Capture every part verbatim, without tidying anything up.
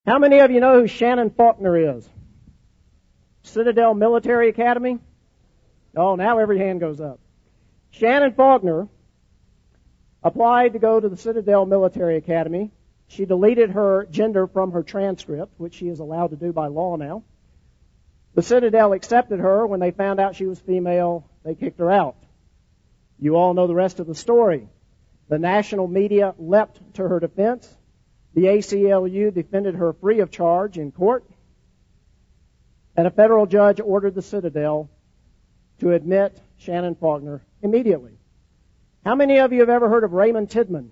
How many of you know who Shannon Faulkner is? Citadel Military Academy? Oh, now every hand goes up. Shannon Faulkner applied to go to the Citadel Military Academy. She deleted her gender from her transcript, which she is allowed to do by law now. The Citadel accepted her. When they found out she was female, they kicked her out. You all know the rest of the story. The national media leapt to her defense. The A C L U defended her free of charge in court. And a federal judge ordered the Citadel to admit Shannon Faulkner immediately. How many of you have ever heard of Raymond Tidman?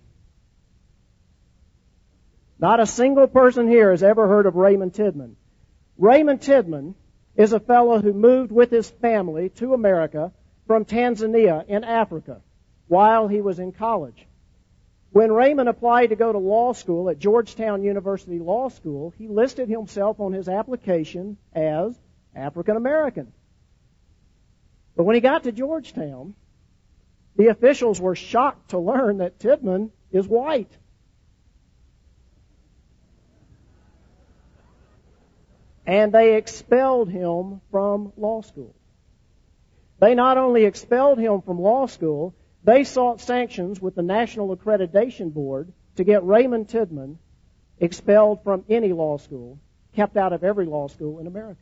Not a single person here has ever heard of Raymond Tidman. Raymond Tidman is a fellow who moved with his family to America from Tanzania in Africa while he was in college. When Raymond applied to go to law school at Georgetown University Law School, he listed himself on his application as African American. But when he got to Georgetown, the officials were shocked to learn that Tidman is white. And they expelled him from law school. They not only expelled him from law school, they sought sanctions with the National Accreditation Board to get Raymond Tidman expelled from any law school, kept out of every law school in America.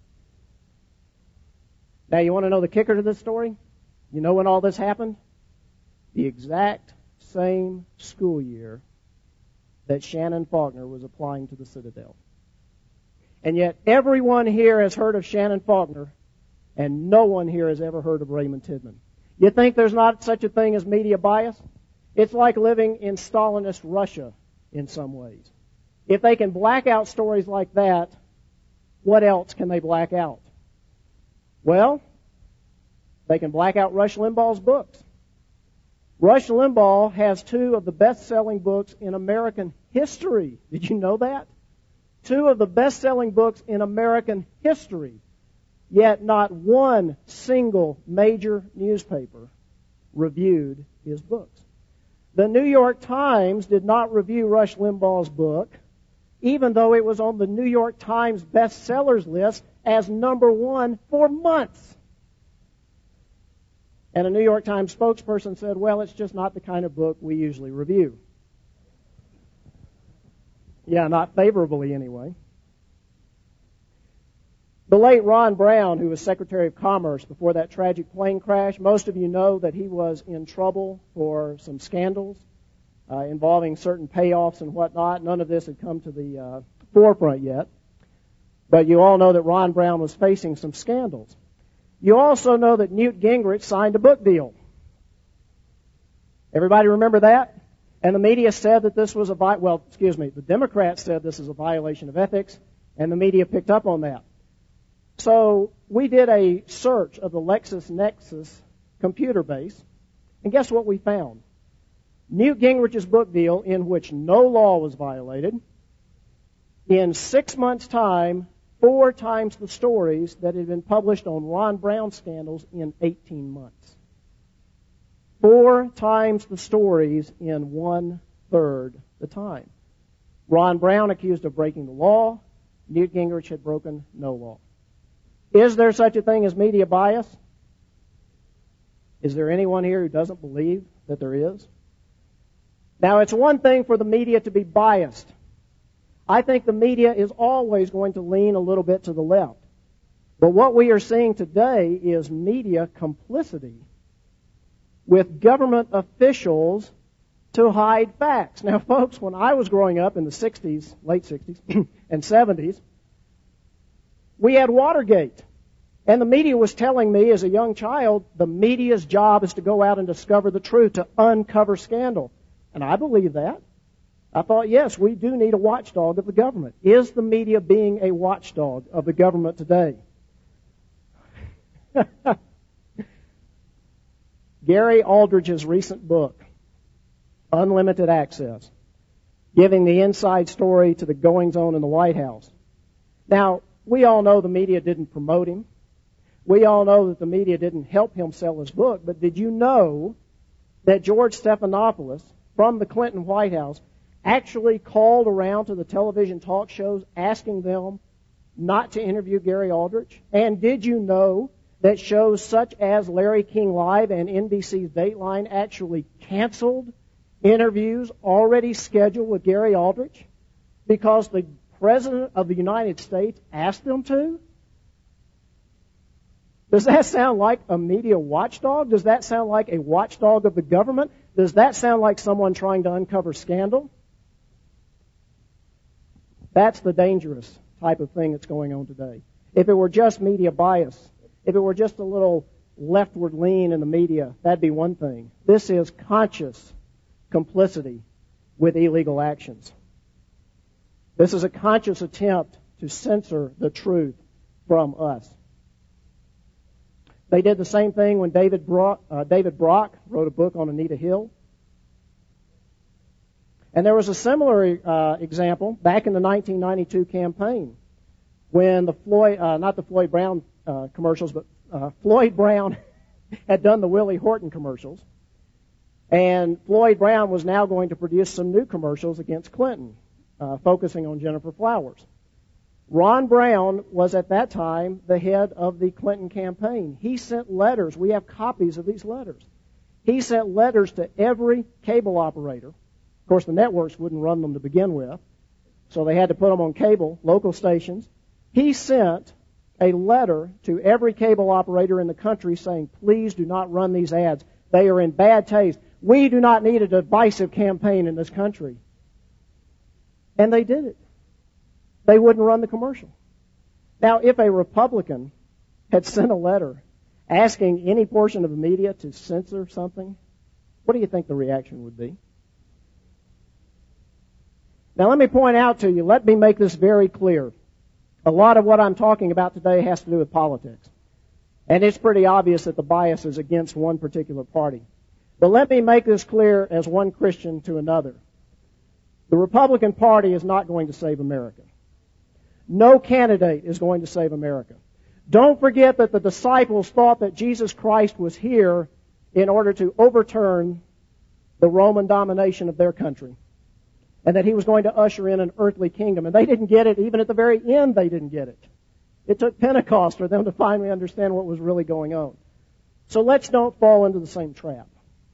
Now, you want to know the kicker to this story? You know when all this happened? The exact same school year that Shannon Faulkner was applying to the Citadel. And yet everyone here has heard of Shannon Faulkner, and no one here has ever heard of Raymond Tidman. You think there's not such a thing as media bias? It's like living in Stalinist Russia in some ways. If they can black out stories like that, what else can they black out? Well, they can black out Rush Limbaugh's books. Rush Limbaugh has two of the best-selling books in American history. Did you know that? Two of the best-selling books in American history. Yet not one single major newspaper reviewed his books. The New York Times did not review Rush Limbaugh's book, even though it was on the New York Times bestsellers list as number one for months. And a New York Times spokesperson said, well, it's just not the kind of book we usually review. Yeah, not favorably anyway. The late Ron Brown, who was Secretary of Commerce before that tragic plane crash, most of you know that he was in trouble for some scandals uh, involving certain payoffs and whatnot. None of this had come to the uh, forefront yet. But you all know that Ron Brown was facing some scandals. You also know that Newt Gingrich signed a book deal. Everybody remember that? And the media said that this was a, vi- well, excuse me, the Democrats said this is a violation of ethics, and the media picked up on that. So we did a search of the LexisNexis computer base, and guess what we found? Newt Gingrich's book deal, in which no law was violated, in six months' time, four times the stories that had been published on Ron Brown scandals in eighteen months. Four times the stories in one-third the time. Ron Brown accused of breaking the law. Newt Gingrich had broken no law. Is there such a thing as media bias? Is there anyone here who doesn't believe that there is? Now, it's one thing for the media to be biased. I think the media is always going to lean a little bit to the left. But what we are seeing today is media complicity with government officials to hide facts. Now, folks, when I was growing up in the sixties, late sixties, and seventies, we had Watergate. And the media was telling me as a young child, the media's job is to go out and discover the truth, to uncover scandal. And I believe that. I thought, yes, we do need a watchdog of the government. Is the media being a watchdog of the government today? Gary Aldridge's recent book, Unlimited Access, giving the inside story to the goings-on in the White House. Now, we all know the media didn't promote him. We all know that the media didn't help him sell his book. But did you know that George Stephanopoulos from the Clinton White House actually called around to the television talk shows asking them not to interview Gary Aldrich? And did you know that shows such as Larry King Live and N B C's Dateline actually canceled interviews already scheduled with Gary Aldrich because the President of the United States asked them to? Does that sound like a media watchdog? Does that sound like a watchdog of the government? Does that sound like someone trying to uncover scandal? That's the dangerous type of thing that's going on today. If it were just media bias, if it were just a little leftward lean in the media, that'd be one thing. This is conscious complicity with illegal actions. This is a conscious attempt to censor the truth from us. They did the same thing when David Brock, uh, David Brock wrote a book on Anita Hill. And there was a similar uh, example back in the nineteen ninety-two campaign when the Floyd, uh, not the Floyd Brown uh, commercials, but uh, Floyd Brown had done the Willie Horton commercials. And Floyd Brown was now going to produce some new commercials against Clinton, uh, focusing on Gennifer Flowers. Ron Brown was at that time the head of the Clinton campaign. He sent letters. We have copies of these letters. He sent letters to every cable operator. Of course, the networks wouldn't run them to begin with, so they had to put them on cable, local stations. He sent a letter to every cable operator in the country saying, please do not run these ads. They are in bad taste. We do not need a divisive campaign in this country. And they did it. They wouldn't run the commercial. Now, if a Republican had sent a letter asking any portion of the media to censor something, what do you think the reaction would be? Now, let me point out to you, let me make this very clear. A lot of what I'm talking about today has to do with politics. And it's pretty obvious that the bias is against one particular party. But let me make this clear as one Christian to another. The Republican Party is not going to save America. No candidate is going to save America. Don't forget that the disciples thought that Jesus Christ was here in order to overturn the Roman domination of their country, and that he was going to usher in an earthly kingdom. And they didn't get it. Even at the very end, they didn't get it. It took Pentecost for them to finally understand what was really going on. So let's don't fall into the same trap.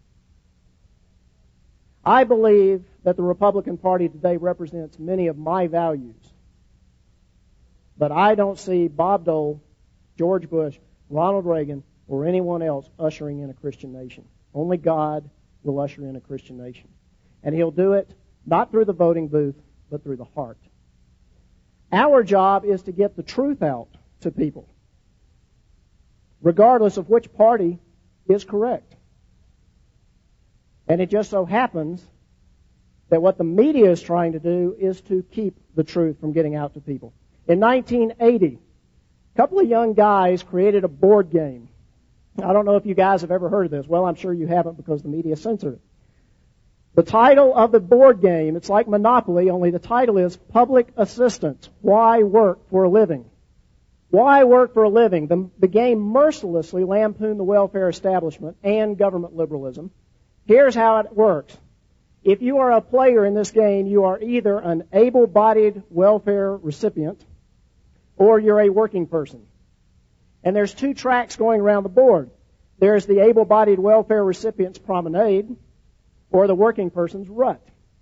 I believe that the Republican Party today represents many of my values. But I don't see Bob Dole, George Bush, Ronald Reagan, or anyone else ushering in a Christian nation. Only God will usher in a Christian nation. And he'll do it not through the voting booth, but through the heart. Our job is to get the truth out to people, regardless of which party is correct. And it just so happens that what the media is trying to do is to keep the truth from getting out to people. In nineteen eighty, a couple of young guys created a board game. I don't know if you guys have ever heard of this. Well, I'm sure you haven't because the media censored it. The title of the board game, it's like Monopoly, only the title is Public Assistance. Why work for a living? Why work for a living? The, the game mercilessly lampooned the welfare establishment and government liberalism. Here's how it works. If you are a player in this game, you are either an able-bodied welfare recipient or you're a working person. And there's two tracks going around the board. There's the able-bodied welfare recipient's promenade or the working person's rut.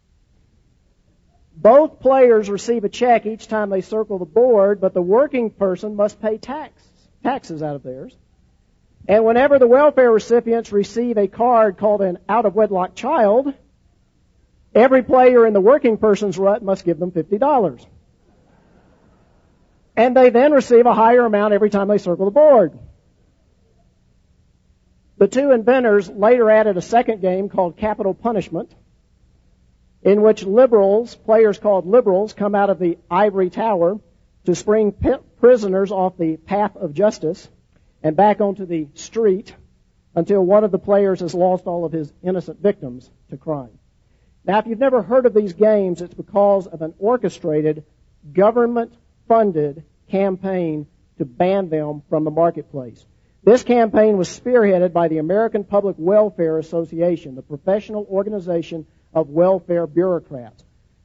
Both players receive a check each time they circle the board, but the working person must pay tax, taxes out of theirs. And whenever the welfare recipients receive a card called an out-of-wedlock child, every player in the working person's rut must give them fifty dollars. And they then receive a higher amount every time they circle the board. The two inventors later added a second game called Capital Punishment, in which liberals, players called liberals, come out of the ivory tower to spring prisoners off the path of justice and back onto the street until one of the players has lost all of his innocent victims to crime. Now, if you've never heard of these games, it's because of an orchestrated, government-funded campaign to ban them from the marketplace. This campaign was spearheaded by the American Public Welfare Association, the professional organization of welfare bureaucrats.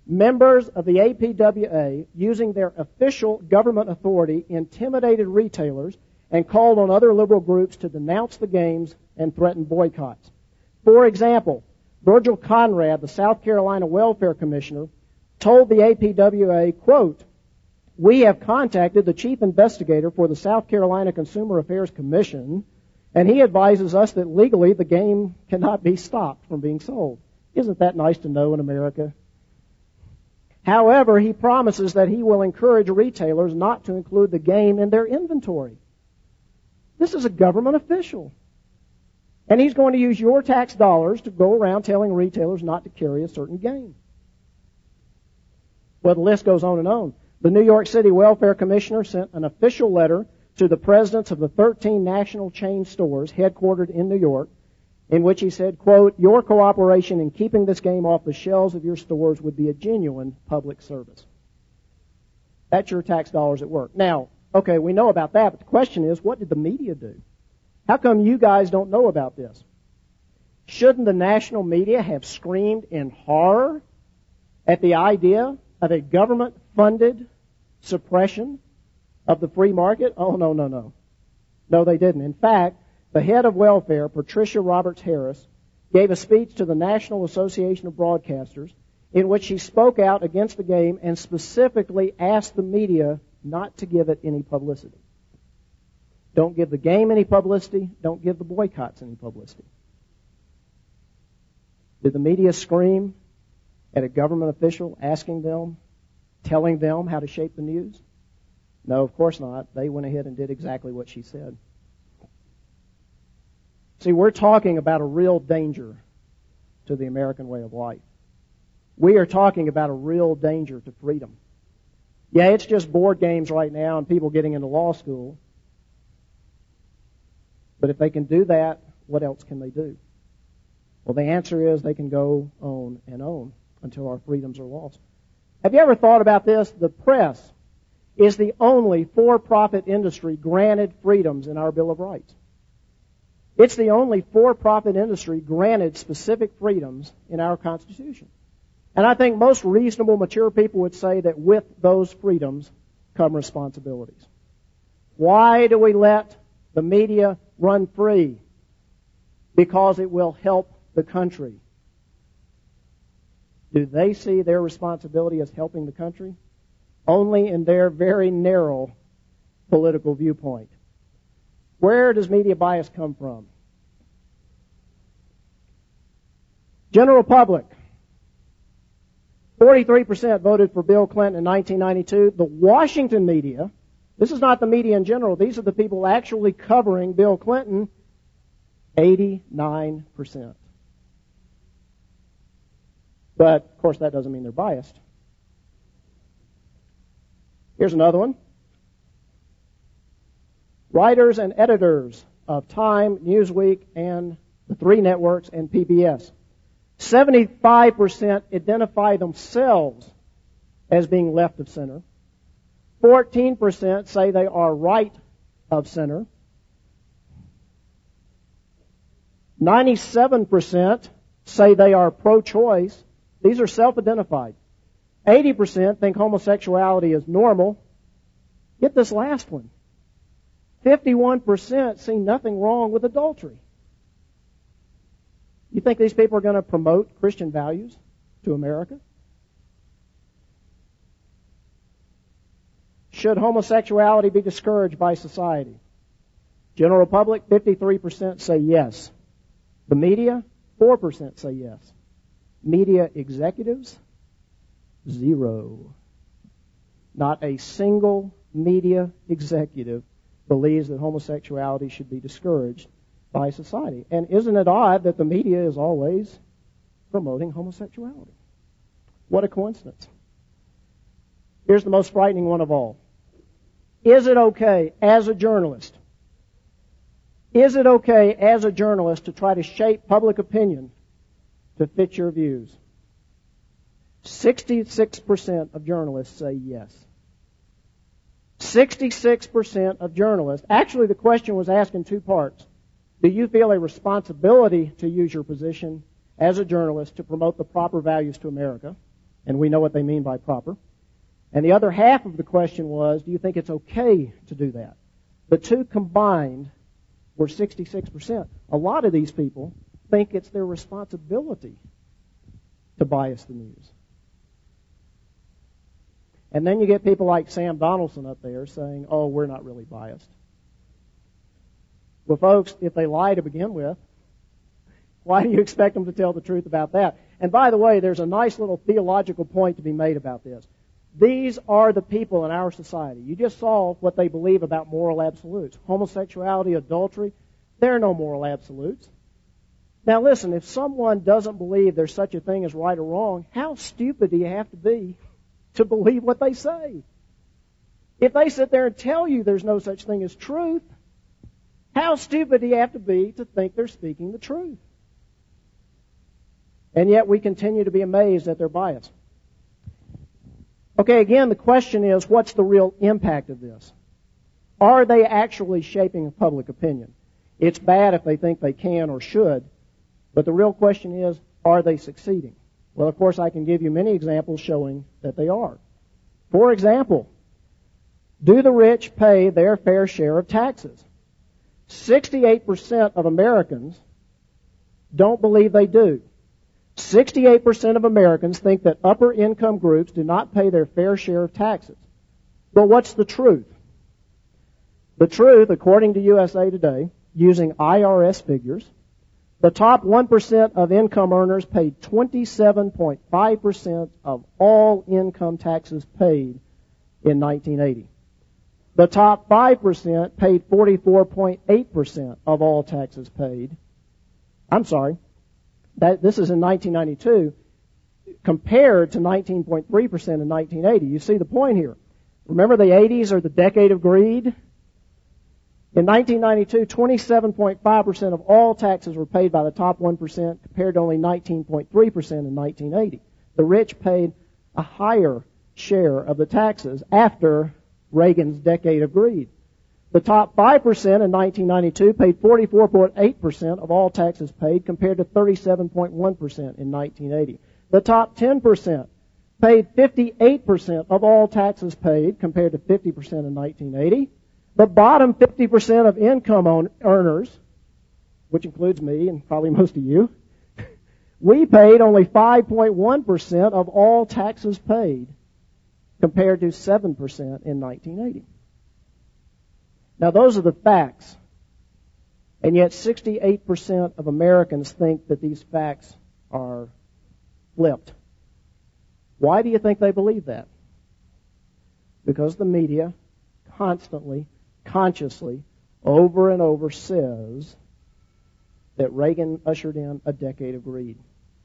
Members of the A P W A, using their official government authority, intimidated retailers and called on other liberal groups to denounce the games and threaten boycotts. For example, Virgil Conrad, the South Carolina Welfare Commissioner, told the A P W A, quote, "We have contacted the chief investigator for the South Carolina Consumer Affairs Commission, and he advises us that legally the game cannot be stopped from being sold." Isn't that nice to know in America? However, he promises that he will encourage retailers not to include the game in their inventory. This is a government official. And he's going to use your tax dollars to go around telling retailers not to carry a certain game. Well, the list goes on and on. The New York City Welfare Commissioner sent an official letter to the presidents of the thirteen national chain stores headquartered in New York, in which he said, quote, "Your cooperation in keeping this game off the shelves of your stores would be a genuine public service." That's your tax dollars at work. Now, okay, we know about that, but the question is, what did the media do? How come you guys don't know about this? Shouldn't the national media have screamed in horror at the idea of a government-funded suppression of the free market? Oh, no, no, no. No, they didn't. In fact, the head of welfare, Patricia Roberts Harris, gave a speech to the National Association of Broadcasters in which she spoke out against the game and specifically asked the media not to give it any publicity. Don't give the game any publicity. Don't give the boycotts any publicity. Did the media scream at a government official asking them, telling them how to shape the news? No, of course not. They went ahead and did exactly what she said. See, we're talking about a real danger to the American way of life. We are talking about a real danger to freedom. Yeah, it's just board games right now and people getting into law school. But if they can do that, what else can they do? Well, the answer is they can go on and on until our freedoms are lost. Have you ever thought about this? The press is the only for-profit industry granted freedoms in our Bill of Rights. It's the only for-profit industry granted specific freedoms in our Constitution. And I think most reasonable, mature people would say that with those freedoms come responsibilities. Why do we let the media run free? Because it will help the country. Do they see their responsibility as helping the country? Only in their very narrow political viewpoint. Where does media bias come from? General public. forty-three percent voted for Bill Clinton in nineteen ninety-two. The Washington media, this is not the media in general, these are the people actually covering Bill Clinton, eighty-nine percent. But, of course, that doesn't mean they're biased. Here's another one. Writers and editors of Time, Newsweek, and the three networks and P B S. seventy-five percent identify themselves as being left of center. fourteen percent say they are right of center. ninety-seven percent say they are pro-choice. These are self-identified. eighty percent think homosexuality is normal. Get this last one. fifty-one percent see nothing wrong with adultery. You think these people are going to promote Christian values to America? Should homosexuality be discouraged by society? General public, fifty-three percent say yes. The media, four percent say yes. Media executives, zero. Not a single media executive believes that homosexuality should be discouraged by society. And isn't it odd that the media is always promoting homosexuality? What a coincidence. Here's the most frightening one of all. Is it okay as a journalist, is it okay as a journalist to try to shape public opinion to fit your views? sixty-six percent of journalists say yes. sixty-six percent of journalists, actually the question was asked in two parts. Do you feel a responsibility to use your position as a journalist to promote the proper values to America? And we know what they mean by proper. And the other half of the question was, do you think it's okay to do that? The two combined were sixty-six percent. A lot of these people think it's their responsibility to bias the news. And then you get people like Sam Donaldson up there saying, oh, we're not really biased. Well, folks, if they lie to begin with, why do you expect them to tell the truth about that? And by the way, there's a nice little theological point to be made about this. These are the people in our society. You just saw what they believe about moral absolutes. Homosexuality, adultery, there are no moral absolutes. Now listen, if someone doesn't believe there's such a thing as right or wrong, how stupid do you have to be to believe what they say? If they sit there and tell you there's no such thing as truth, how stupid do you have to be to think they're speaking the truth? And yet we continue to be amazed at their bias. Okay, again, the question is, what's the real impact of this? Are they actually shaping public opinion? It's bad if they think they can or should, but the real question is, are they succeeding? Well, of course, I can give you many examples showing that they are. For example, do the rich pay their fair share of taxes? sixty-eight percent of Americans don't believe they do. sixty-eight percent of Americans think that upper income groups do not pay their fair share of taxes. But what's the truth? The truth, according to U S A Today, using I R S figures, the top one percent of income earners paid twenty-seven point five percent of all income taxes paid in nineteen eighty. The top five percent paid forty-four point eight percent of all taxes paid. I'm sorry. That, this is in nineteen ninety-two, compared to nineteen point three percent in nineteen eighty. You see the point here. Remember, the eighties are the decade of greed? In nineteen ninety-two, twenty-seven point five percent of all taxes were paid by the top one percent, compared to only nineteen point three percent in nineteen eighty. The rich paid a higher share of the taxes after Reagan's decade of greed. The top five percent in nineteen ninety-two paid forty-four point eight percent of all taxes paid, compared to thirty-seven point one percent in nineteen eighty. The top ten percent paid fifty-eight percent of all taxes paid, compared to fifty percent in nineteen eighty. The bottom fifty percent of income own, earners, which includes me and probably most of you, we paid only five point one percent of all taxes paid, compared to seven percent in nineteen eighty. Now, those are the facts. And yet sixty-eight percent of Americans think that these facts are flipped. Why do you think they believe that? Because the media constantly, consciously, over and over says that Reagan ushered in a decade of greed.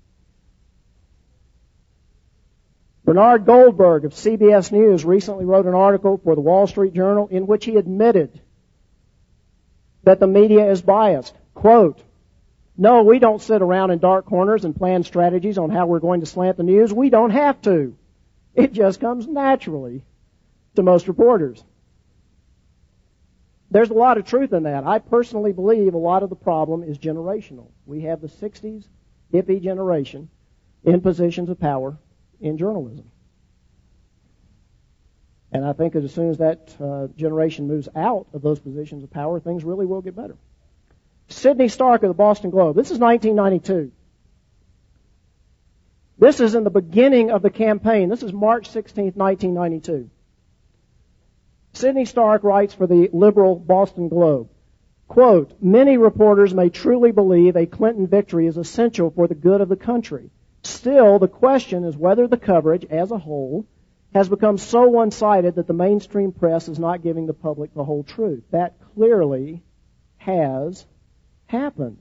Bernard Goldberg of C B S News recently wrote an article for the Wall Street Journal in which he admitted that the media is biased. Quote, "No, we don't sit around in dark corners and plan strategies on how we're going to slant the news. We don't have to. It just comes naturally to most reporters." There's a lot of truth in that. I personally believe a lot of the problem is generational. We have the sixties hippie generation in positions of power in journalism. And I think that as soon as that uh, generation moves out of those positions of power, things really will get better. Sidney Stark of the Boston Globe. This is nineteen ninety-two. This is in the beginning of the campaign. This is March sixteenth, nineteen ninety-two. Sidney Stark writes for the liberal Boston Globe, quote, "Many reporters may truly believe a Clinton victory is essential for the good of the country. Still, the question is whether the coverage as a whole has become so one-sided that the mainstream press is not giving the public the whole truth. That clearly has happened."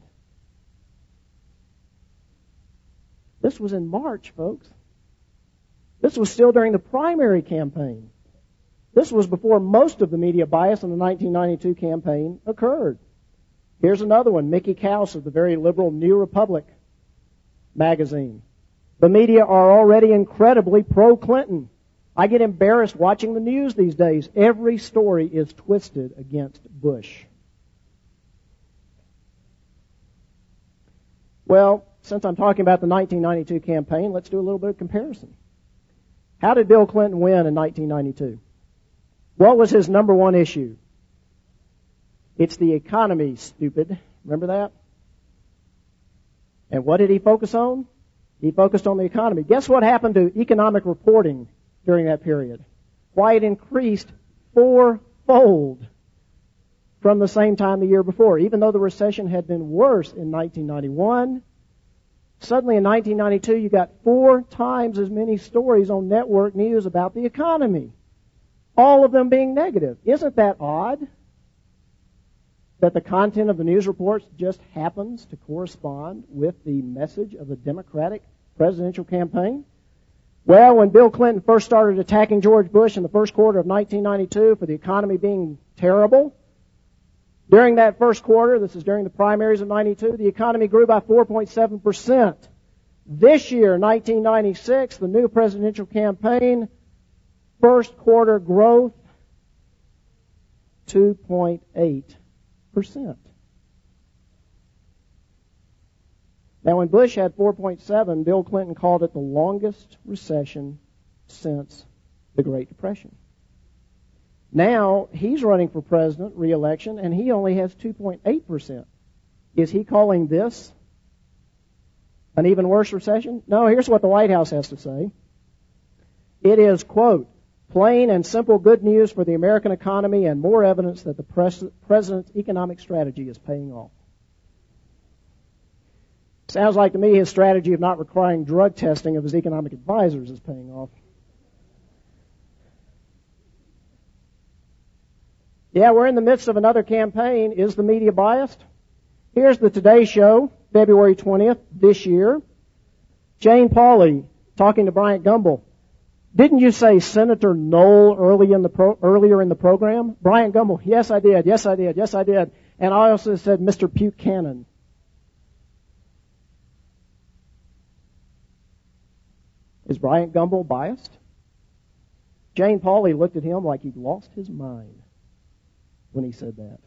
This was in March, folks. This was still during the primary campaign. This was before most of the media bias in the nineteen ninety-two campaign occurred. Here's another one, Mickey Kaus of the very liberal New Republic magazine. "The media are already incredibly pro-Clinton. I get embarrassed watching the news these days. Every story is twisted against Bush." Well, since I'm talking about the nineteen ninety-two campaign, let's do a little bit of comparison. How did Bill Clinton win in nineteen ninety-two? What was his number one issue? It's the economy, stupid. Remember that? And what did he focus on? He focused on the economy. Guess what happened to economic reporting during that period? Why, it increased fourfold from the same time the year before. Even though the recession had been worse in nineteen ninety-one, suddenly in nineteen ninety-two you got four times as many stories on network news about the economy. All of them being negative. Isn't that odd? That the content of the news reports just happens to correspond with the message of the Democratic presidential campaign? Well, when Bill Clinton first started attacking George Bush in the first quarter of nineteen ninety-two for the economy being terrible, during that first quarter, this is during the primaries of ninety-two, the economy grew by four point seven percent. This year, nineteen ninety-six, the new presidential campaign, first quarter growth, two point eight percent. Now, when Bush had four point seven, Bill Clinton called it the longest recession since the Great Depression. Now, he's running for president, re-election, and he only has two point eight percent. Is he calling this an even worse recession? No, here's what the White House has to say. It is, quote, plain and simple good news for the American economy and more evidence that the pres- president's economic strategy is paying off. Sounds like to me his strategy of not requiring drug testing of his economic advisors is paying off. Yeah, we're in the midst of another campaign. Is the media biased? Here's the Today Show, February twentieth this year. Jane Pauley talking to Bryant Gumbel. Didn't you say Senator Knoll early in the pro, earlier in the program? Bryant Gumbel, yes I did, yes I did, yes I did. And I also said Mister Buchanan. Is Bryant Gumbel biased? Jane Pauley looked at him like he'd lost his mind when he said that.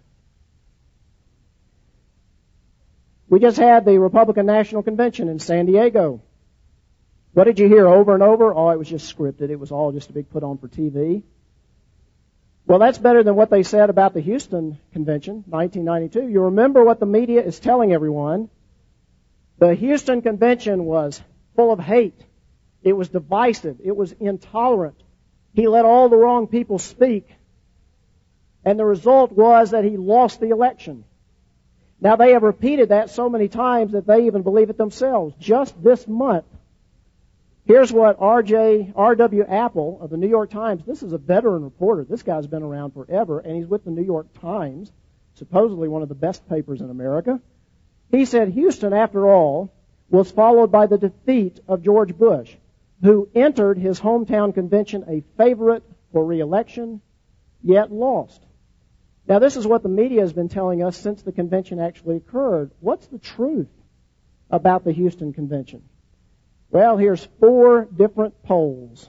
We just had the Republican National Convention in San Diego. What did you hear over and over? Oh, it was just scripted. It was all just a big put on for T V. Well, that's better than what they said about the Houston Convention, nineteen ninety-two. You remember what the media is telling everyone. The Houston Convention was full of hate. It was divisive. It was intolerant. He let all the wrong people speak. And the result was that he lost the election. Now, they have repeated that so many times that they even believe it themselves. Just this month, here's what R J, R W Apple of the New York Times, this is a veteran reporter. This guy's been around forever, and he's with the New York Times, supposedly one of the best papers in America. He said Houston, after all, was followed by the defeat of George Bush, who entered his hometown convention a favorite for re-election, yet lost. Now, this is what the media has been telling us since the convention actually occurred. What's the truth about the Houston Convention? Well, here's four different polls.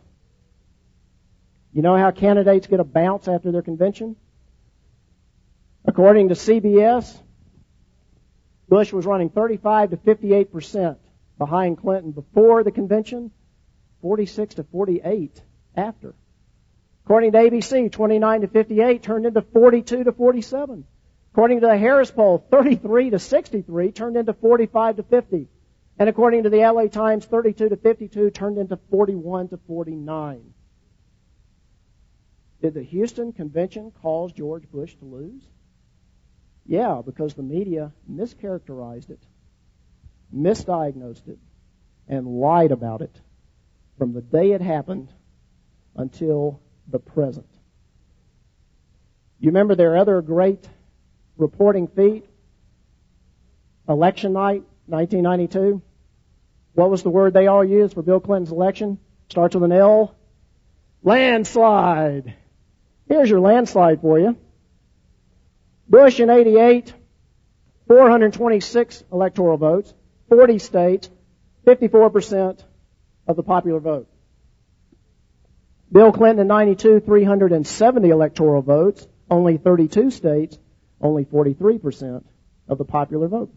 You know how candidates get a bounce after their convention? According to C B S, Bush was running thirty-five to fifty-eight percent behind Clinton before the convention, forty-six to forty-eight after. According to A B C, twenty-nine to fifty-eight turned into forty-two to forty-seven. According to the Harris poll, thirty-three to sixty-three turned into forty-five to fifty. And according to the L A Times, thirty-two to fifty-two turned into forty-one to forty-nine. Did the Houston Convention cause George Bush to lose? Yeah, because the media mischaracterized it, misdiagnosed it, and lied about it from the day it happened until the present. You remember their other great reporting feat? Election night, nineteen ninety-two. What was the word they all used for Bill Clinton's election? Starts with an L. Landslide. Here's your landslide for you. Bush in eighty-eight, four hundred twenty-six electoral votes, forty states, fifty-four percent of the popular vote. Bill Clinton in ninety-two, three hundred seventy electoral votes, only thirty-two states, only forty-three percent of the popular vote.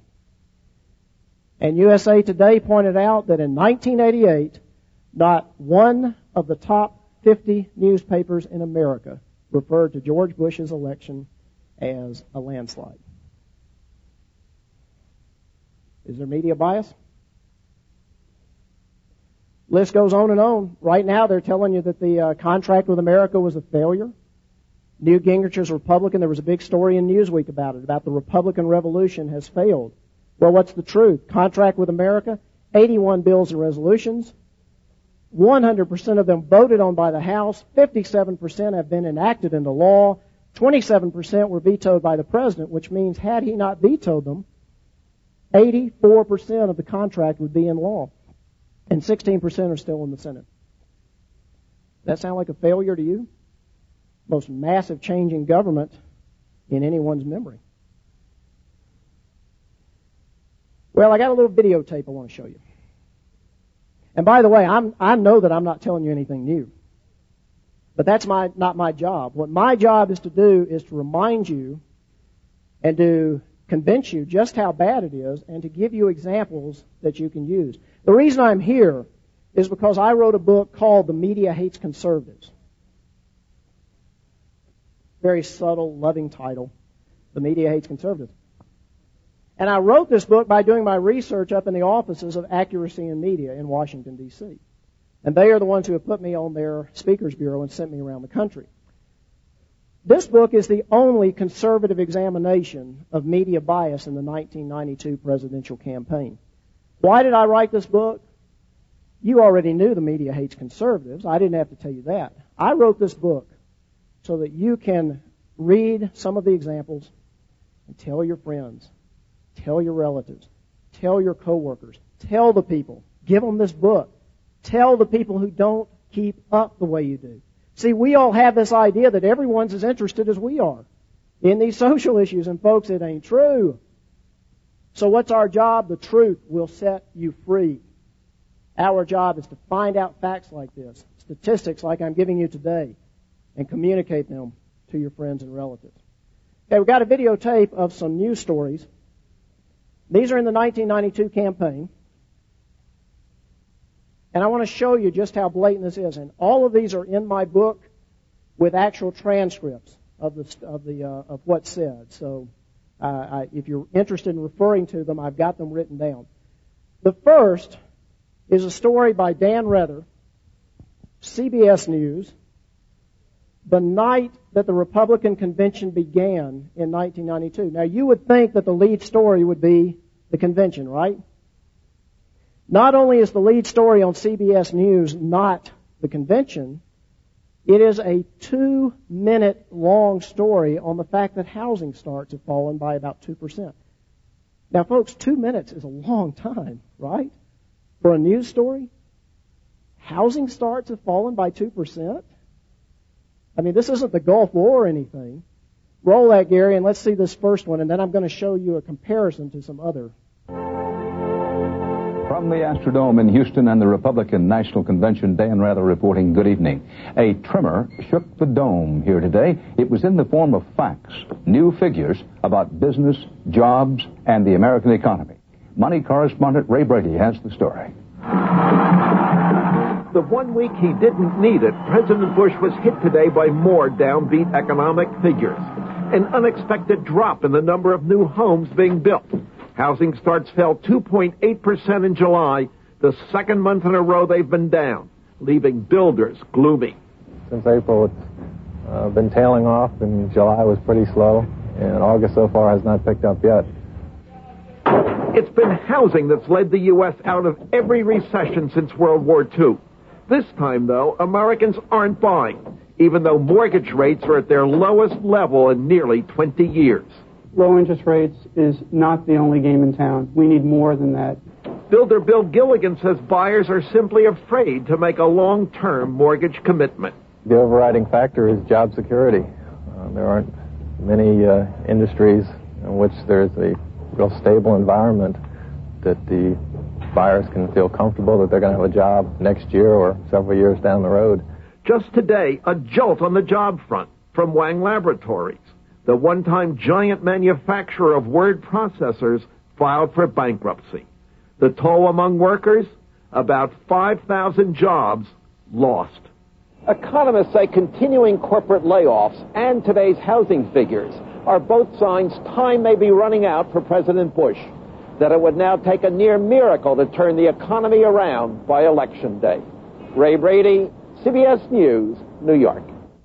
And U S A Today pointed out that in nineteen eighty-eight, not one of the top fifty newspapers in America referred to George Bush's election as a landslide. Is there media bias? List goes on and on. Right now they're telling you that the uh, contract with America was a failure. Newt Gingrich's Republican, there was a big story in Newsweek about it, about the Republican Revolution has failed. Well, what's the truth? Contract with America, eighty-one bills and resolutions, one hundred percent of them voted on by the House, fifty-seven percent have been enacted into law, twenty-seven percent were vetoed by the President, which means had he not vetoed them, eighty-four percent of the contract would be in law, and sixteen percent are still in the Senate. That sound like a failure to you? Most massive change in government in anyone's memory. Well, I got a little videotape I want to show you. And by the way, I'm, I know that I'm not telling you anything new. But that's my, not my job. What my job is to do is to remind you and to convince you just how bad it is and to give you examples that you can use. The reason I'm here is because I wrote a book called The Media Hates Conservatives. Very subtle, loving title. The Media Hates Conservatives. And I wrote this book by doing my research up in the offices of Accuracy in Media in Washington, D C And they are the ones who have put me on their speakers bureau and sent me around the country. This book is the only conservative examination of media bias in the nineteen ninety-two presidential campaign. Why did I write this book? You already knew the media hates conservatives. I didn't have to tell you that. I wrote this book so that you can read some of the examples and tell your friends, tell your relatives, tell your coworkers, tell the people, give them this book. Tell the people who don't keep up the way you do. See, we all have this idea that everyone's as interested as we are in these social issues, and folks, it ain't true. So what's our job? The truth will set you free. Our job is to find out facts like this, statistics like I'm giving you today, and communicate them to your friends and relatives. Okay, we've got a videotape of some news stories. These are in the nineteen ninety-two campaign. And I want to show you just how blatant this is. And all of these are in my book with actual transcripts of the of the uh, of what's said. So uh, I, if you're interested in referring to them, I've got them written down. The first is a story by Dan Rather, C B S News, the night that the Republican convention began in nineteen ninety-two. Now, you would think that the lead story would be the convention, right? Not only is the lead story on C B S News not the convention, it is a two-minute long story on the fact that housing starts have fallen by about two percent. Now, folks, two minutes is a long time, right? For a news story? Housing starts have fallen by two percent? I mean, this isn't the Gulf War or anything. Roll that, Gary, and let's see this first one, and then I'm going to show you a comparison to some other. From the Astrodome in Houston and the Republican National Convention, Dan Rather reporting good evening. A tremor shook the dome here today. It was in the form of facts, new figures about business, jobs, and the American economy. Money correspondent Ray Brady has the story. The one week he didn't need it, President Bush was hit today by more downbeat economic figures. An unexpected drop in the number of new homes being built. Housing starts fell two point eight percent in July, the second month in a row they've been down, leaving builders gloomy. Since April, it's uh, been tailing off, and July was pretty slow, and August so far has not picked up yet. It's been housing that's led the U S out of every recession since World War Two. This time, though, Americans aren't buying, even though mortgage rates are at their lowest level in nearly twenty years. Low interest rates is not the only game in town. We need more than that. Builder Bill Gilligan says buyers are simply afraid to make a long-term mortgage commitment. The overriding factor is job security. Uh, there aren't many uh, industries in which there's a real stable environment that the buyers can feel comfortable that they're going to have a job next year or several years down the road. Just today, a jolt on the job front from Wang Laboratories. The one-time giant manufacturer of word processors filed for bankruptcy. The toll among workers? About five thousand jobs lost. Economists say continuing corporate layoffs and today's housing figures are both signs time may be running out for President Bush, that it would now take a near miracle to turn the economy around by Election Day. Ray Brady, C B S News, New York.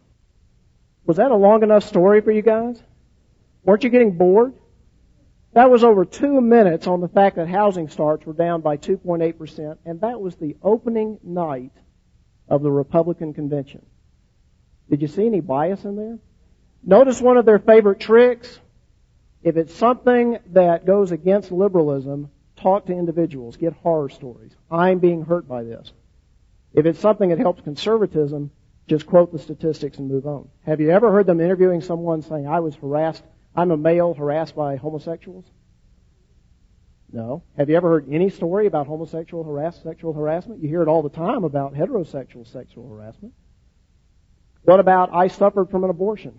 Was that a long enough story for you guys? Weren't you getting bored? That was over two minutes on the fact that housing starts were down by two point eight percent, and that was the opening night of the Republican convention. Did you see any bias in there? Notice one of their favorite tricks. If it's something that goes against liberalism, talk to individuals, get horror stories. I'm being hurt by this. If it's something that helps conservatism, just quote the statistics and move on. Have you ever heard them interviewing someone saying, I was harassed, I'm a male harassed by homosexuals? No. Have you ever heard any story about homosexual harass, sexual harassment? You hear it all the time about heterosexual sexual harassment. What about, I suffered from an abortion?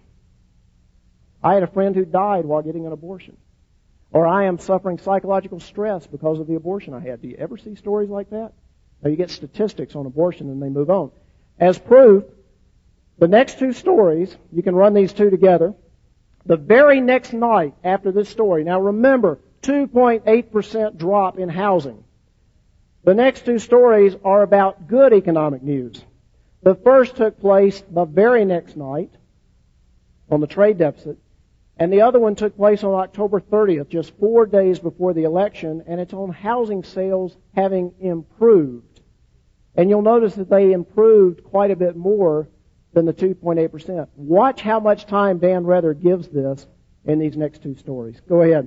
I had a friend who died while getting an abortion. Or I am suffering psychological stress because of the abortion I had. Do you ever see stories like that? Now you get statistics on abortion and they move on. As proof, the next two stories, you can run these two together. The very next night after this story, now remember, two point eight percent drop in housing. The next two stories are about good economic news. The first took place the very next night on the trade deficit, and the other one took place on October thirtieth, just four days before the election, and it's on housing sales having improved. And you'll notice that they improved quite a bit more than the two point eight percent. Watch how much time Dan Rather gives this in these next two stories. Go ahead.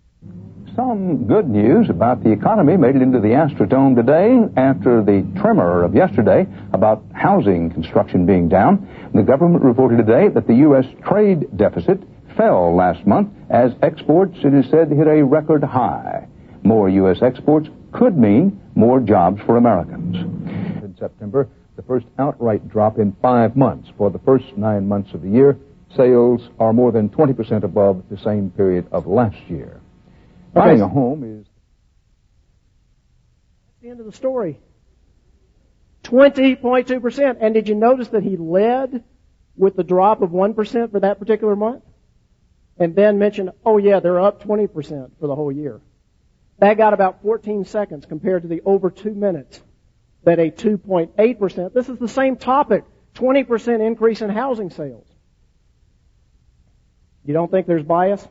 Some good news about the economy made it into the Astrodome today after the tremor of yesterday about housing construction being down. The government reported today that the U S trade deficit fell last month as exports, it is said, hit a record high. More U S exports could mean more jobs for Americans. In September, the first outright drop in five months. For the first nine months of the year, sales are more than twenty percent above the same period of last year. Buying a home is... That's the end of the story. twenty point two percent. And did you notice that he led with the drop of one percent for that particular month? And then mentioned, oh yeah, they're up twenty percent for the whole year. That got about fourteen seconds compared to the over two minutes that a two point eight percent, this is the same topic, twenty percent increase in housing sales. You don't think there's bias?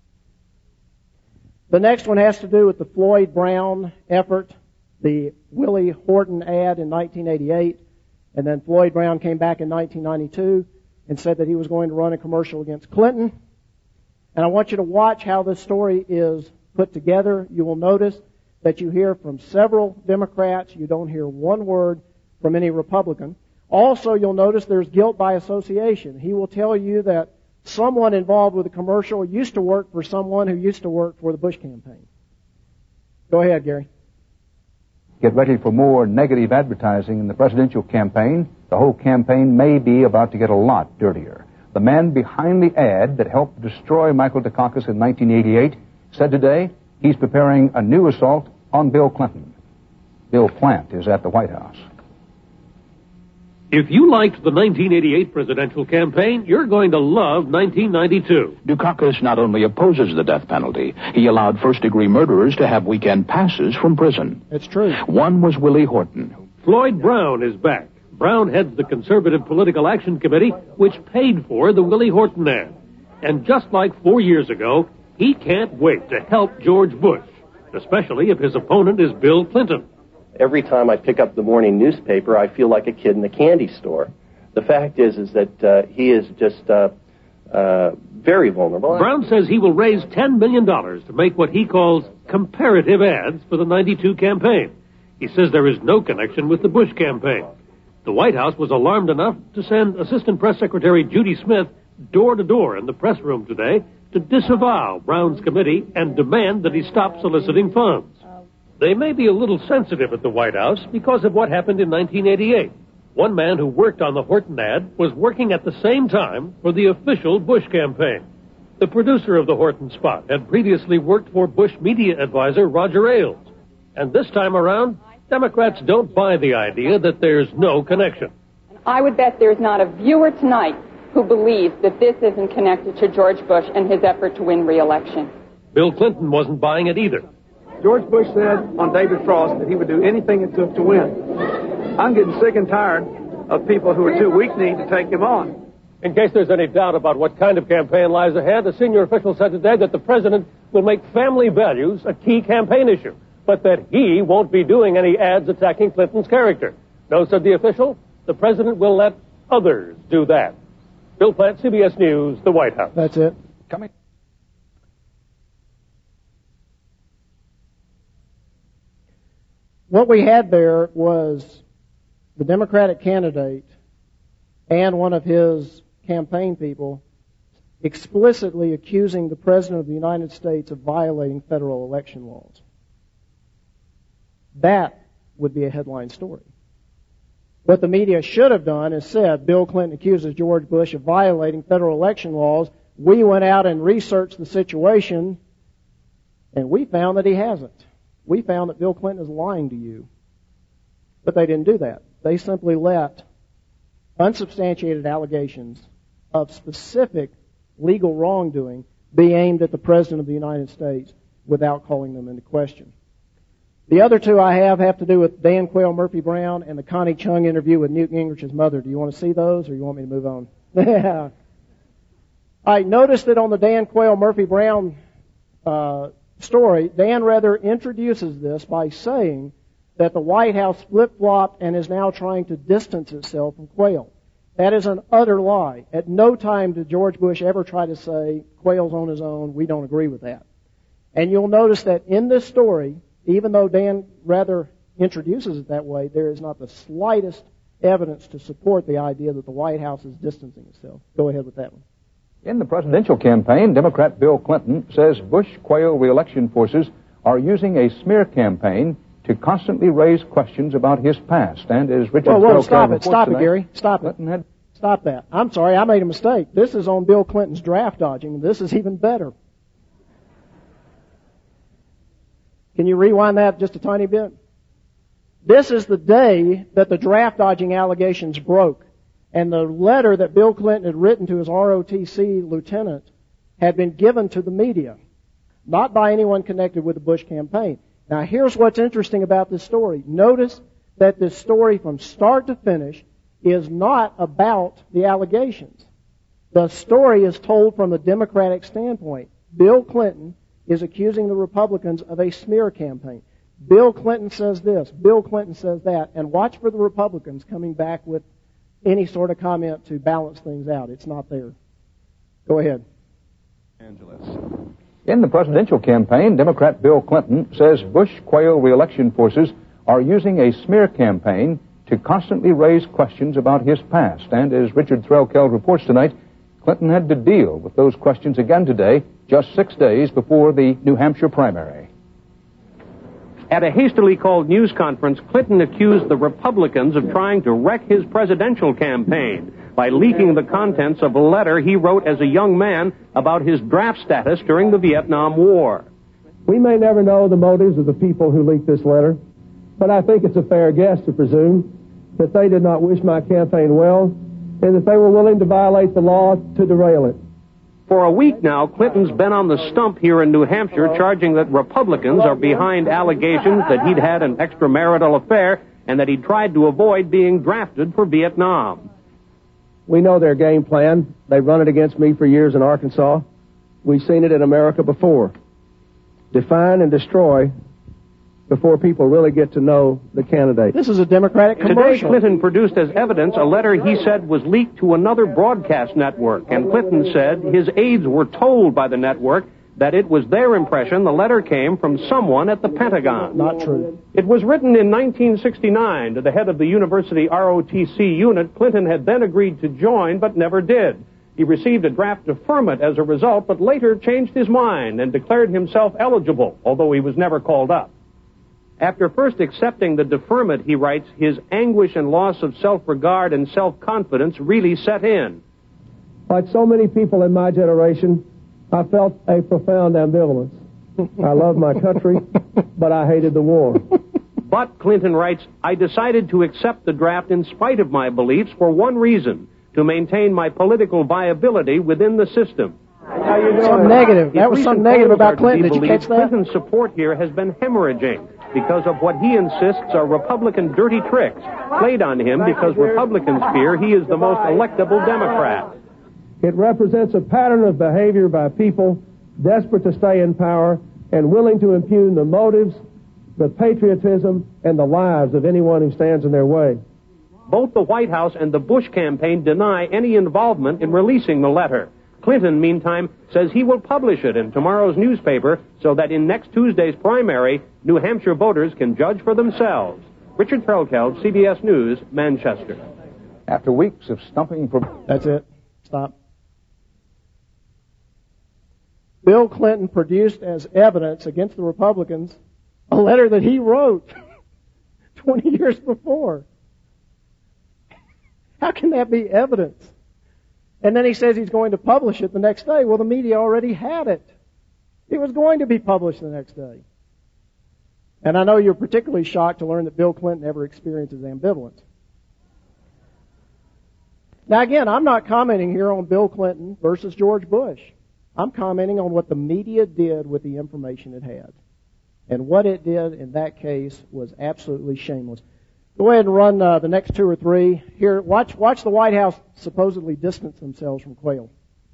The next one has to do with the Floyd Brown effort, the Willie Horton ad in nineteen eighty-eight, and then Floyd Brown came back in nineteen ninety-two and said that he was going to run a commercial against Clinton. And I want you to watch how this story is put together. You will notice that you hear from several Democrats. You don't hear one word from any Republican. Also, you'll notice there's guilt by association. He will tell you that someone involved with the commercial used to work for someone who used to work for the Bush campaign. Go ahead, Gary. Get ready for more negative advertising in the presidential campaign. The whole campaign may be about to get a lot dirtier. The man behind the ad that helped destroy Michael Dukakis in nineteen eighty-eight said today he's preparing a new assault on Bill Clinton. Bill Plant is at the White House. If you liked the nineteen eighty-eight presidential campaign, you're going to love nineteen ninety-two. Dukakis not only opposes the death penalty, he allowed first-degree murderers to have weekend passes from prison. It's true. One was Willie Horton. Floyd Brown is back. Brown heads the Conservative Political Action Committee, which paid for the Willie Horton ad. And just like four years ago, he can't wait to help George Bush, especially if his opponent is Bill Clinton. Every time I pick up the morning newspaper, I feel like a kid in the candy store. The fact is, is that uh, he is just uh, uh, very vulnerable. Brown says he will raise ten million dollars to make what he calls comparative ads for the ninety-two campaign. He says there is no connection with the Bush campaign. The White House was alarmed enough to send Assistant Press Secretary Judy Smith door-to-door in the press room today to disavow Brown's committee and demand that he stop soliciting funds. They may be a little sensitive at the White House because of what happened in nineteen eighty-eight. One man who worked on the Horton ad was working at the same time for the official Bush campaign. The producer of the Horton spot had previously worked for Bush media advisor Roger Ailes. And this time around, Democrats don't buy the idea that there's no connection. I would bet there's not a viewer tonight who believes that this isn't connected to George Bush and his effort to win re-election. Bill Clinton wasn't buying it either. George Bush said on David Frost that he would do anything it took to win. I'm getting sick and tired of people who are too weak-kneed to take him on. In case there's any doubt about what kind of campaign lies ahead, a senior official said today that the president will make family values a key campaign issue, but that he won't be doing any ads attacking Clinton's character. No, said the official, the president will let others do that. Bill Plant, C B S News, the White House. That's it. Coming. What we had there was the Democratic candidate and one of his campaign people explicitly accusing the President of the United States of violating federal election laws. That would be a headline story. What the media should have done is said, Bill Clinton accuses George Bush of violating federal election laws. We went out and researched the situation, and we found that he hasn't. We found that Bill Clinton is lying to you. But they didn't do that. They simply let unsubstantiated allegations of specific legal wrongdoing be aimed at the President of the United States without calling them into question. The other two I have have to do with Dan Quayle Murphy Brown and the Connie Chung interview with Newt Gingrich's mother. Do you want to see those, or you want me to move on? Yeah. I noticed that on the Dan Quayle Murphy Brown uh, story, Dan rather introduces this by saying that the White House flip-flopped and is now trying to distance itself from Quayle. That is an utter lie. At no time did George Bush ever try to say, Quayle's on his own, we don't agree with that. And you'll notice that in this story, even though Dan rather introduces it that way, there is not the slightest evidence to support the idea that the White House is distancing itself. Go ahead with that one. In the presidential campaign, Democrat Bill Clinton says Bush-Quayle re-election forces are using a smear campaign to constantly raise questions about his past. And as Richard Whoa, whoa, Threlkeld stop it, reports stop it, tonight, Gary, stop it. Clinton had... Stop that. I'm sorry, I made a mistake. This is on Bill Clinton's draft dodging. This is even better. Can you rewind that just a tiny bit? This is the day that the draft dodging allegations broke, and the letter that Bill Clinton had written to his R O T C lieutenant had been given to the media, not by anyone connected with the Bush campaign. Now, here's what's interesting about this story. Notice that this story from start to finish is not about the allegations. The story is told from the Democratic standpoint. Bill Clinton is accusing the Republicans of a smear campaign. Bill Clinton says this, Bill Clinton says that, and watch for the Republicans coming back with any sort of comment to balance things out. It's not there. Go ahead. Angeles. In the presidential campaign, Democrat Bill Clinton says Bush-Quayle re-election forces are using a smear campaign to constantly raise questions about his past. And as Richard Threlkeld reports tonight, Clinton had to deal with those questions again today, just six days before the New Hampshire primary. At a hastily called news conference, Clinton accused the Republicans of trying to wreck his presidential campaign by leaking the contents of a letter he wrote as a young man about his draft status during the Vietnam War. We may never know the motives of the people who leaked this letter, but I think it's a fair guess to presume that they did not wish my campaign well and that they were willing to violate the law to derail it. For a week now, Clinton's been on the stump here in New Hampshire charging that Republicans are behind allegations that he'd had an extramarital affair and that he tried to avoid being drafted for Vietnam. We know their game plan. They've run it against me for years in Arkansas. We've seen it in America before. Define and destroy before people really get to know the candidate. This is a Democratic commercial. Today, Clinton produced as evidence a letter he said was leaked to another broadcast network, and Clinton said his aides were told by the network that it was their impression the letter came from someone at the Pentagon. Not true. It was written in nineteen sixty-nine to the head of the university R O T C unit. Clinton had then agreed to join, but never did. He received a draft deferment as a result, but later changed his mind and declared himself eligible, although he was never called up. After first accepting the deferment, he writes, his anguish and loss of self-regard and self-confidence really set in. Like so many people in my generation, I felt a profound ambivalence. I loved my country, but I hated the war. But, Clinton writes, I decided to accept the draft in spite of my beliefs for one reason, to maintain my political viability within the system. How you doing? Some negative. That was something negative about Clinton. Did you catch that? Clinton's support here has been hemorrhaging because of what he insists are Republican dirty tricks played on him because Republicans fear he is the most electable Democrat. It represents a pattern of behavior by people desperate to stay in power and willing to impugn the motives, the patriotism, and the lives of anyone who stands in their way. Both the White House and the Bush campaign deny any involvement in releasing the letter. Clinton, meantime, says he will publish it in tomorrow's newspaper so that in next Tuesday's primary, New Hampshire voters can judge for themselves. Richard Threlkeld, C B S News, Manchester. After weeks of stumping for... That's it. Stop. Bill Clinton produced as evidence against the Republicans a letter that he wrote twenty years before. How can that be evidence? And then he says he's going to publish it the next day. Well, the media already had it. It was going to be published the next day. And I know you're particularly shocked to learn that Bill Clinton ever experiences ambivalence. Now, again, I'm not commenting here on Bill Clinton versus George Bush. I'm commenting on what the media did with the information it had. And what it did in that case was absolutely shameless. Go ahead and run uh, the next two or three. Here, watch watch the White House supposedly distance themselves from Quayle.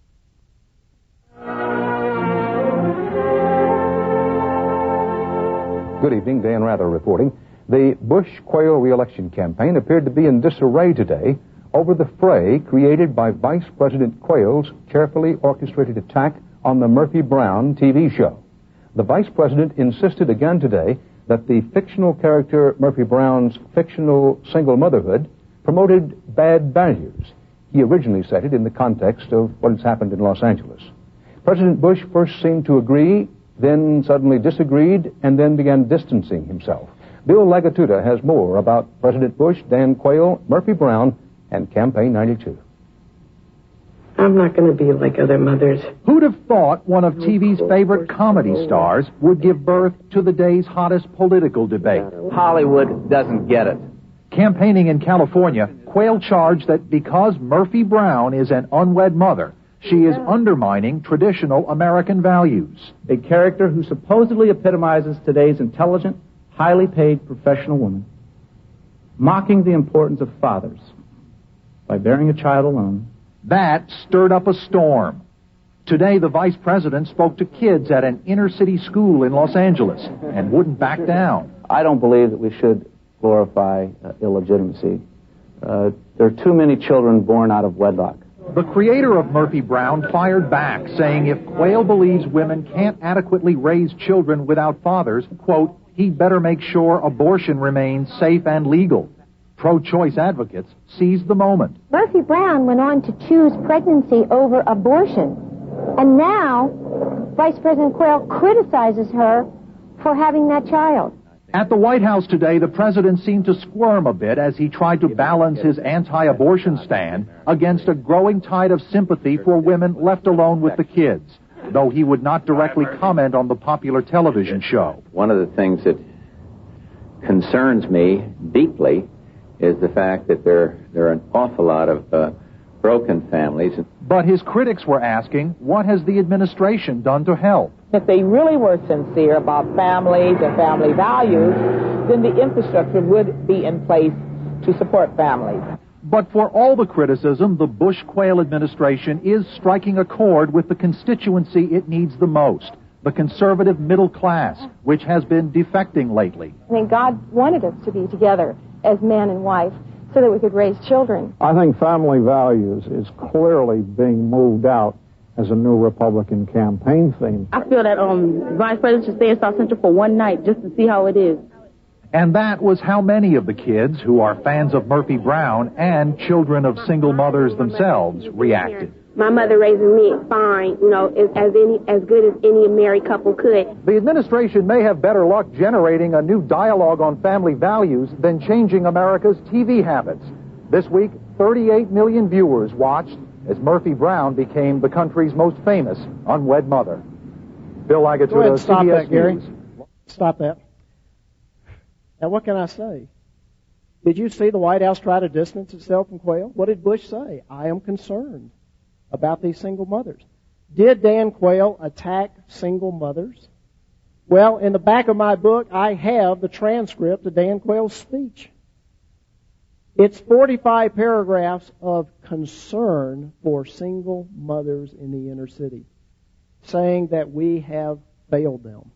Good evening, Dan Rather reporting. The Bush-Quayle re-election campaign appeared to be in disarray today over the fray created by Vice President Quayle's carefully orchestrated attack on the Murphy Brown T V show. The Vice President insisted again today that the fictional character Murphy Brown's fictional single motherhood promoted bad values. He originally said it in the context of what has happened in Los Angeles. President Bush first seemed to agree, then suddenly disagreed, and then began distancing himself. Bill Lagatuda has more about President Bush, Dan Quayle, Murphy Brown, and Campaign ninety-two. I'm not going to be like other mothers. Who'd have thought one of T V's favorite comedy stars would give birth to the day's hottest political debate? Hollywood doesn't get it. Campaigning in California, Quayle charged that because Murphy Brown is an unwed mother, she is undermining traditional American values. A character who supposedly epitomizes today's intelligent, highly paid professional woman, mocking the importance of fathers by bearing a child alone. That stirred up a storm. Today, the vice president spoke to kids at an inner-city school in Los Angeles and wouldn't back down. I don't believe that we should glorify uh, illegitimacy. Uh, there are too many children born out of wedlock. The creator of Murphy Brown fired back, saying if Quayle believes women can't adequately raise children without fathers, quote, he'd better make sure abortion remains safe and legal. Pro-choice advocates seized the moment. Murphy Brown went on to choose pregnancy over abortion. And now, Vice President Quayle criticizes her for having that child. At the White House today, the president seemed to squirm a bit as he tried to balance his anti-abortion stand against a growing tide of sympathy for women left alone with the kids, though he would not directly comment on the popular television show. One of the things that concerns me deeply is the fact that there, there are an awful lot of uh, broken families. But his critics were asking, what has the administration done to help? If they really were sincere about families and family values, then the infrastructure would be in place to support families. But for all the criticism, the Bush-Quayle administration is striking a chord with the constituency it needs the most, the conservative middle class, which has been defecting lately. I think God wanted us to be together as man and wife so that we could raise children. I think family values is clearly being moved out as a new Republican campaign theme. I feel that um, Vice President should stay in South Central for one night just to see how it is. And that was how many of the kids who are fans of Murphy Brown and children of single mothers themselves reacted. My mother raising me fine, you know, as, as any as good as any married couple could. The administration may have better luck generating a new dialogue on family values than changing America's T V habits. This week, thirty-eight million viewers watched as Murphy Brown became the country's most famous unwed mother. Bill Lagatuda, Stop C B S that, Gary. News. Stop that. Now, what can I say? Did you see the White House try to distance itself from Quayle? What did Bush say? I am concerned about these single mothers. Did Dan Quayle attack single mothers? Well, in the back of my book, I have the transcript of Dan Quayle's speech. It's forty-five paragraphs of concern for single mothers in the inner city, saying that we have failed them.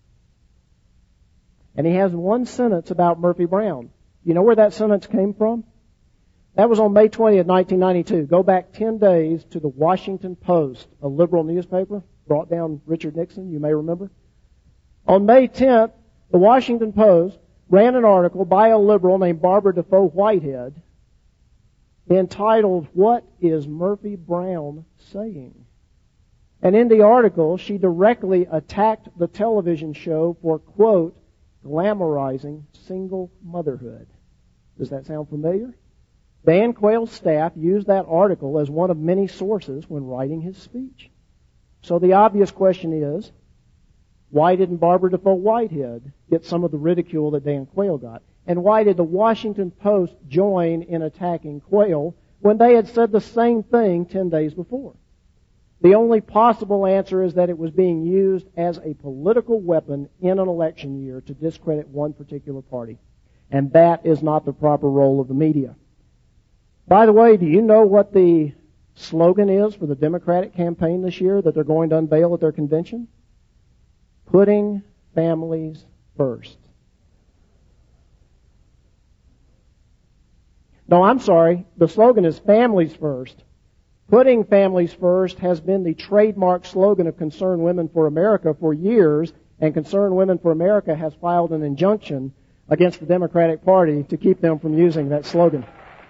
And he has one sentence about Murphy Brown. You know where that sentence came from? That was on May twentieth, nineteen ninety-two. Go back ten days to the Washington Post, a liberal newspaper, brought down Richard Nixon, you may remember. On May tenth, the Washington Post ran an article by a liberal named Barbara Defoe Whitehead entitled, What is Murphy Brown Saying? And in the article, she directly attacked the television show for, quote, glamorizing single motherhood. Does that sound familiar? Dan Quayle's staff used that article as one of many sources when writing his speech. So the obvious question is, why didn't Barbara Defoe Whitehead get some of the ridicule that Dan Quayle got? And why did the Washington Post join in attacking Quayle when they had said the same thing ten days before? The only possible answer is that it was being used as a political weapon in an election year to discredit one particular party. And that is not the proper role of the media. By the way, do you know what the slogan is for the Democratic campaign this year that they're going to unveil at their convention? Putting families first. No, I'm sorry. The slogan is families first. Putting families first has been the trademark slogan of Concerned Women for America for years, and Concerned Women for America has filed an injunction against the Democratic Party to keep them from using that slogan.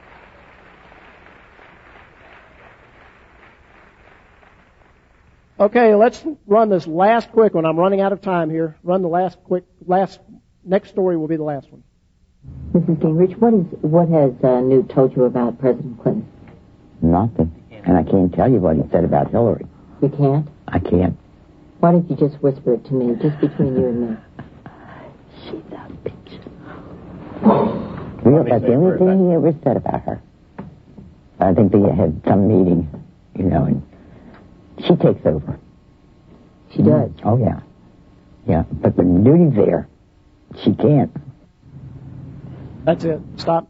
Okay, let's run this last quick one. I'm running out of time here. Run the last quick, last, next story will be the last one. Missus Gingrich, what is, what has uh, Newt told you about President Clinton? Nothing. And I can't tell you what he said about Hillary. You can't? I can't. Why don't you just whisper it to me, just between you and me? She's a bitch. Well, that's the only thing he ever said about her. I think they had some meeting, you know, and she takes over. She does? Oh, yeah. Yeah, but when Newt's there, she can't. That's it. Stop.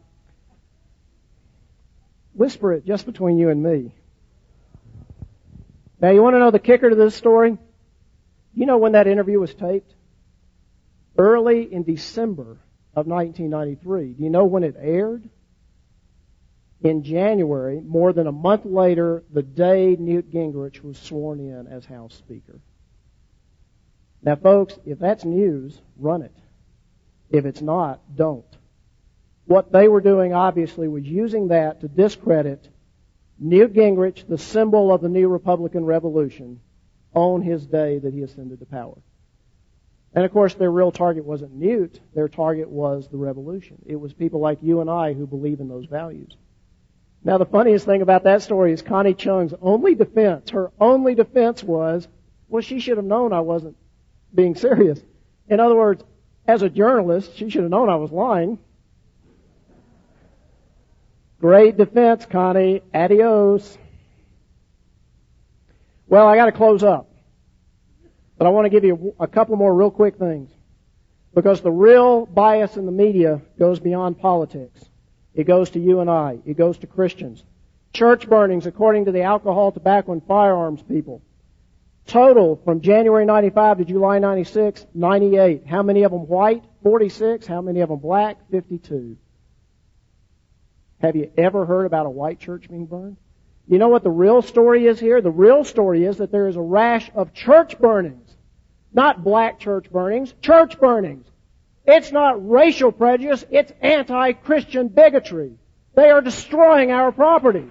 Whisper it just between you and me. Now, you want to know the kicker to this story? You know when that interview was taped? Early in December of nineteen ninety-three. Do you know when it aired? In January, more than a month later, the day Newt Gingrich was sworn in as House Speaker. Now, folks, if that's news, run it. If it's not, don't. What they were doing, obviously, was using that to discredit Newt Gingrich, the symbol of the new Republican Revolution, on his day that he ascended to power. And, of course, their real target wasn't Newt. Their target was the revolution. It was people like you and I who believe in those values. Now, the funniest thing about that story is Connie Chung's only defense, her only defense was, well, she should have known I wasn't being serious. In other words, as a journalist, she should have known I was lying. Great defense, Connie. Adios. Well, I got to close up. But I want to give you a couple more real quick things. Because the real bias in the media goes beyond politics. It goes to you and I. It goes to Christians. Church burnings, according to the alcohol, tobacco, and firearms people. Total from January ninety-five to July ninety-six, ninety-eight. How many of them white? forty-six. How many of them black? fifty-two. Have you ever heard about a white church being burned? You know what the real story is here? The real story is that there is a rash of church burnings. Not black church burnings, church burnings. It's not racial prejudice, it's anti-Christian bigotry. They are destroying our property.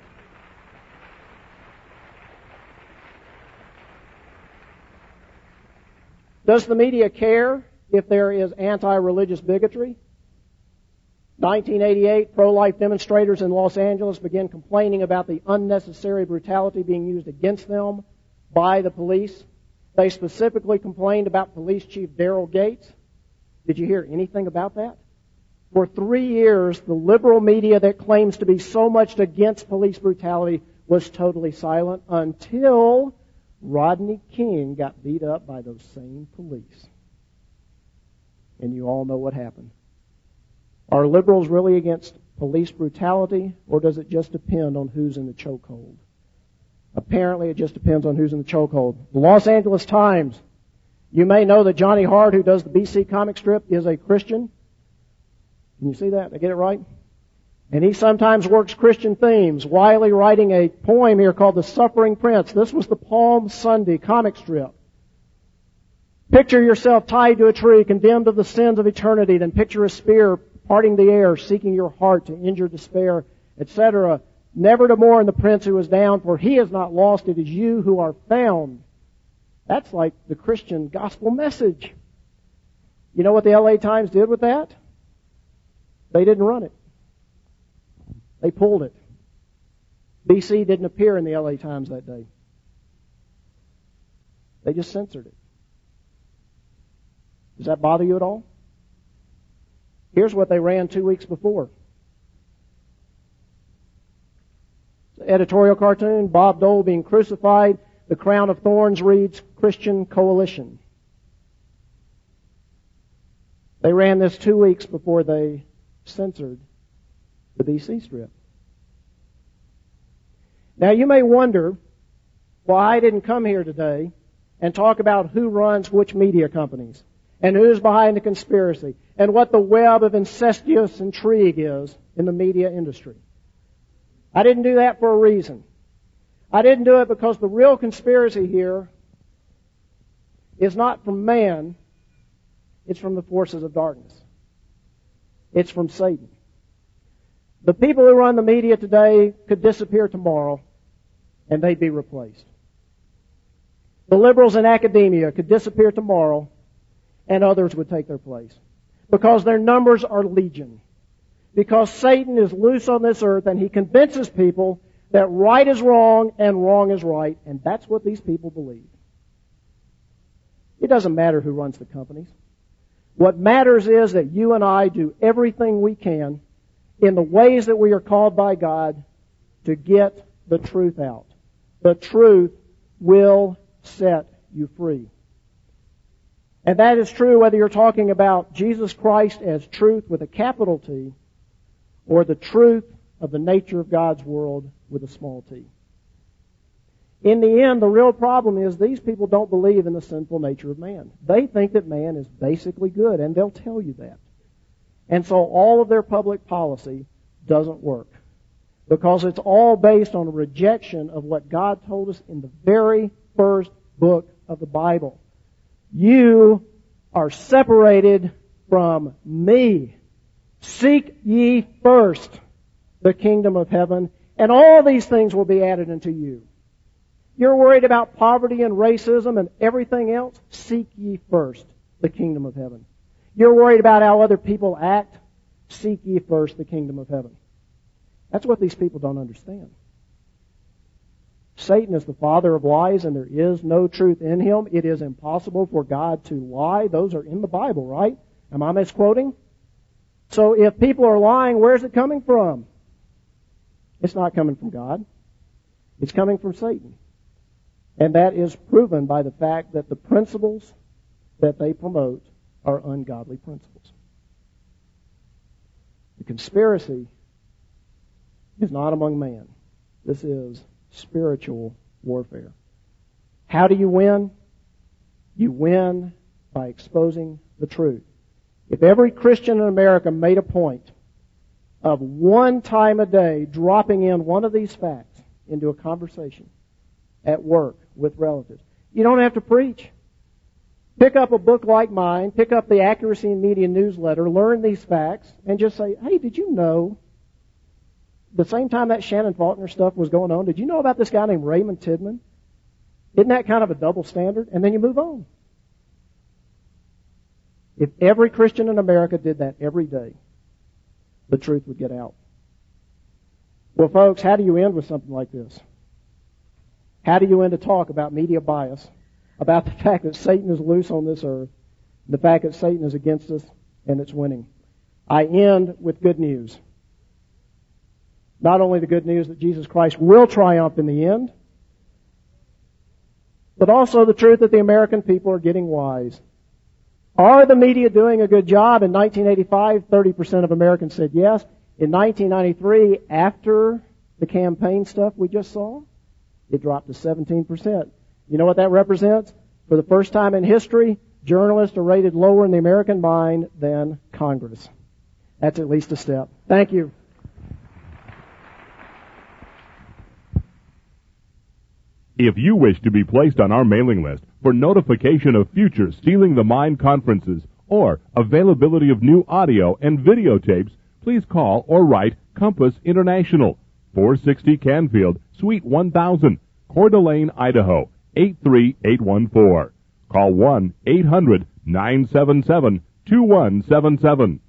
Does the media care if there is anti-religious bigotry? nineteen eighty-eight, pro-life demonstrators in Los Angeles began complaining about the unnecessary brutality being used against them by the police. They specifically complained about Police Chief Daryl Gates. Did you hear anything about that? For three years, the liberal media that claims to be so much against police brutality was totally silent until Rodney King got beat up by those same police. And you all know what happened. Are liberals really against police brutality, or does it just depend on who's in the chokehold? Apparently, it just depends on who's in the chokehold. The Los Angeles Times. You may know that Johnny Hart, who does the B C comic strip, is a Christian. Can you see that? Did I get it right? And he sometimes works Christian themes. Wiley writing a poem here called The Suffering Prince. This was the Palm Sunday comic strip. Picture yourself tied to a tree, condemned to the sins of eternity. Then picture a spear parting the air, seeking your heart to end your despair, et cetera. Never to mourn the prince who is down, for he is not lost. It is you who are found. That's like the Christian gospel message. You know what the L A Times did with that? They didn't run it. They pulled it. B C didn't appear in the L A Times that day. They just censored it. Does that bother you at all? Here's what they ran two weeks before. Editorial cartoon, Bob Dole being crucified. The crown of thorns reads Christian Coalition. They ran this two weeks before they censored the B C strip. Now you may wonder why I didn't come here today and talk about who runs which media companies and who's behind the conspiracy and what the web of incestuous intrigue is in the media industry. I didn't do that for a reason. I didn't do it because the real conspiracy here is not from man, it's from the forces of darkness. It's from Satan. The people who run the media today could disappear tomorrow and they'd be replaced. The liberals in academia could disappear tomorrow and others would take their place. Because their numbers are legion. Because Satan is loose on this earth and he convinces people that right is wrong and wrong is right, and that's what these people believe. It doesn't matter who runs the companies. What matters is that you and I do everything we can in the ways that we are called by God to get the truth out. The truth will set you free. And that is true whether you're talking about Jesus Christ as truth with a capital T or the truth of the nature of God's world with a small t. In the end, the real problem is these people don't believe in the sinful nature of man. They think that man is basically good, and they'll tell you that. And so all of their public policy doesn't work because it's all based on a rejection of what God told us in the very first book of the Bible. You are separated from me. Seek ye first the kingdom of heaven, and all these things will be added unto you. You're worried about poverty and racism and everything else? Seek ye first the kingdom of heaven. You're worried about how other people act? Seek ye first the kingdom of heaven. That's what these people don't understand. Satan is the father of lies, and there is no truth in him. It is impossible for God to lie. Those are in the Bible, right? Am I misquoting? So if people are lying, where's it coming from? It's not coming from God. It's coming from Satan. And that is proven by the fact that the principles that they promote are ungodly principles. The conspiracy is not among man. This is spiritual warfare. How do you win? You win by exposing the truth. If every Christian in America made a point of one time a day dropping in one of these facts into a conversation at work with relatives, you don't have to preach. Pick up a book like mine, pick up the Accuracy in Media newsletter, learn these facts, and just say, hey, did you know the same time that Shannon Faulkner stuff was going on, did you know about this guy named Raymond Tidman? Isn't that kind of a double standard? And then you move on. If every Christian in America did that every day, the truth would get out. Well, folks, how do you end with something like this? How do you end a talk about media bias, about the fact that Satan is loose on this earth, the fact that Satan is against us and it's winning? I end with good news. Not only the good news that Jesus Christ will triumph in the end, but also the truth that the American people are getting wise. Are the media doing a good job? In nineteen eighty-five, thirty percent of Americans said yes. In nineteen ninety-three, after the campaign stuff we just saw, it dropped to seventeen percent. You know what that represents? For the first time in history, journalists are rated lower in the American mind than Congress. That's at least a step. Thank you. If you wish to be placed on our mailing list for notification of future Stealing the Mind conferences or availability of new audio and videotapes, please call or write Compass International, four sixty Canfield, Suite one thousand, Coeur d'Alene, Idaho, eight three eight one four. Call one eight hundred nine seven seven two one seven seven.